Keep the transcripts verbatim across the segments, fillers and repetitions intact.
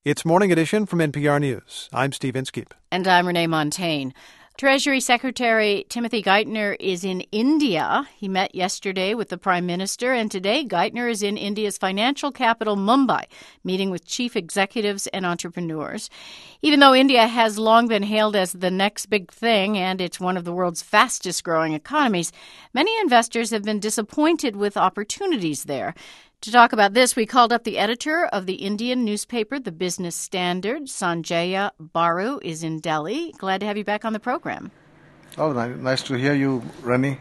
It's Morning Edition from N P R News. I'm Steve Inskeep. And I'm Renee Montagne. Treasury Secretary Timothy Geithner is in India. He met yesterday with the Prime Minister, and today Geithner is in India's financial capital, Mumbai, meeting with chief executives and entrepreneurs. Even though India has long been hailed as the next big thing, and it's one of the world's fastest-growing economies, many investors have been disappointed with opportunities there. To talk about this, we called up the editor of the Indian newspaper, The Business Standard. Sanjaya Baru is in Delhi. Glad to have you back on the program. Oh, nice to hear you, Rennie.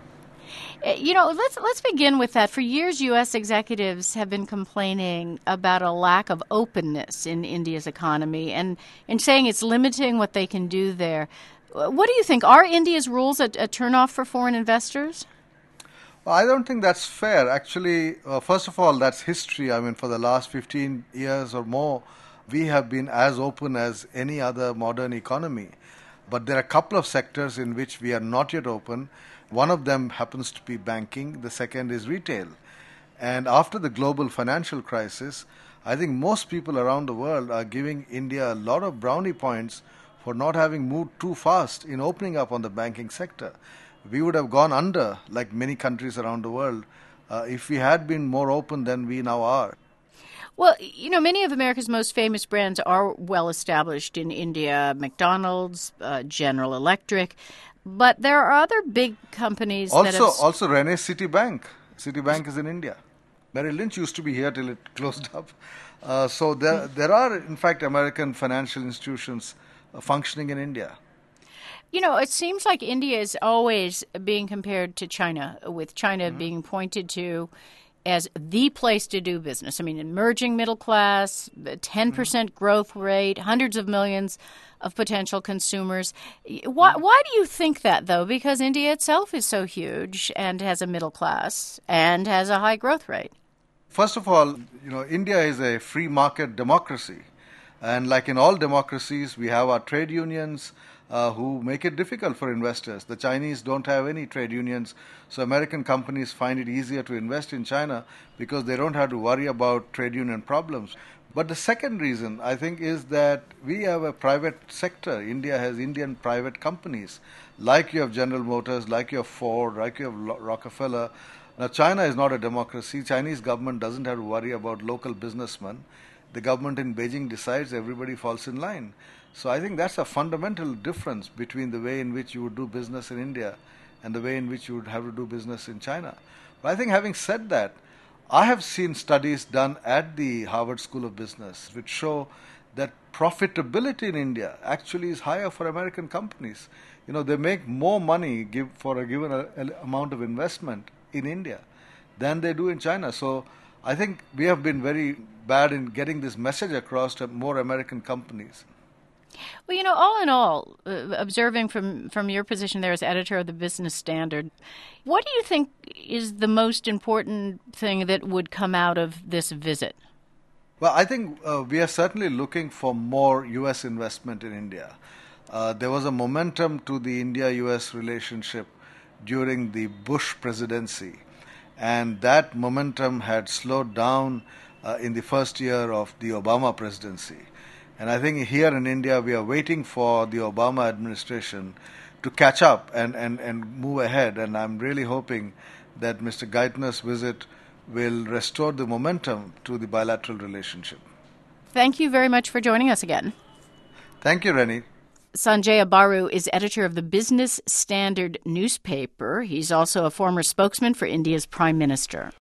You know, let's let's begin with that. For years, U S executives have been complaining about a lack of openness in India's economy and, and saying it's limiting what they can do there. What do you think? Are India's rules a, a turnoff for foreign investors? Well, I don't think that's fair. Actually, uh, first of all, that's history. I mean, for the last fifteen years or more, we have been as open as any other modern economy. But there are a couple of sectors in which we are not yet open. One of them happens to be banking. The second is retail. And after the global financial crisis, I think most people around the world are giving India a lot of brownie points for not having moved too fast in opening up on the banking sector. We would have gone under, like many countries around the world, uh, if we had been more open than we now are. Well, you know, many of America's most famous brands are well established in India, McDonald's, uh, General Electric, but there are other big companies also, that have... Also, Renee, Citibank. Citibank is in India. Merrill Lynch used to be here till it closed up. Uh, so there, there are, in fact, American financial institutions uh, functioning in India. You know, it seems like India is always being compared to China, with China mm-hmm. being pointed to as the place to do business. I mean, emerging middle class, ten percent mm-hmm. growth rate, hundreds of millions of potential consumers. Why, mm-hmm. why do you think that, though? Because India itself is so huge and has a middle class and has a high growth rate. First of all, you know, India is a free market democracy. And like in all democracies, we have our trade unions, Uh, who make it difficult for investors. The Chinese don't have any trade unions, so American companies find it easier to invest in China because they don't have to worry about trade union problems. But the second reason, I think, is that we have a private sector. India has Indian private companies, like you have General Motors, like you have Ford, like you have Rockefeller. Now, China is not a democracy. Chinese government doesn't have to worry about local businessmen. The government in Beijing decides, everybody falls in line. So I think that's a fundamental difference between the way in which you would do business in India and the way in which you would have to do business in China. But I think having said that, I have seen studies done at the Harvard School of Business which show that profitability in India actually is higher for American companies. You know, they make more money give, for a given a, a amount of investment in India than they do in China. So I think we have been very bad in getting this message across to more American companies. Well, you know, all in all, uh, observing from, from your position there as editor of the Business Standard, what do you think is the most important thing that would come out of this visit? Well, I think uh, we are certainly looking for more U S investment in India. Uh, there was a momentum to the India-U S relationship during the Bush presidency, and that momentum had slowed down uh, in the first year of the Obama presidency. And I think here in India, we are waiting for the Obama administration to catch up and, and, and move ahead. And I'm really hoping that Mister Geithner's visit will restore the momentum to the bilateral relationship. Thank you very much for joining us again. Thank you, Rennie. Sanjaya Baru is editor of the Business Standard newspaper. He's also a former spokesman for India's Prime Minister.